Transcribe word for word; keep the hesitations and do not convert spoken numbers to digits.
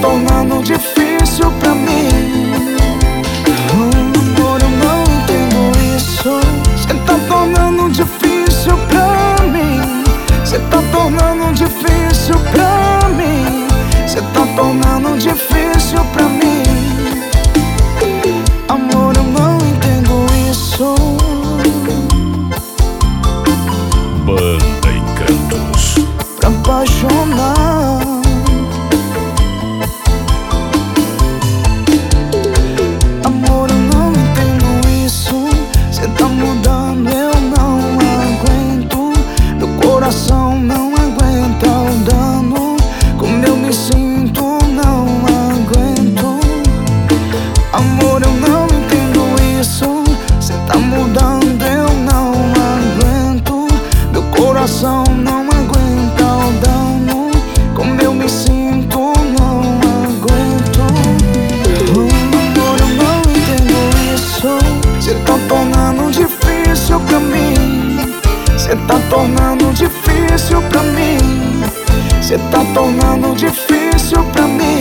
tornando difícil pra mim. Oh, amor, eu não entendo isso. Cê tá tornando difícil pra mim. Cê tá tornando difícil pra mim. Cê tá tornando difícil pra mim. Amor, eu não entendo isso. Banda Encantos. Pra apaixonar. Amor, eu não entendo isso. Cê tá mudando, eu não aguento. Meu coração não aguenta o dano. Como eu me sinto, não aguento. Amor, eu não entendo isso. Cê tá mudando, eu não aguento. Meu coração não aguenta o dano. Como eu me sinto, não aguento. Oh, amor, eu não entendo isso. Cê tá tornando difícil pra mim. Cê tá tornando difícil pra mim. Cê tá tornando difícil pra mim.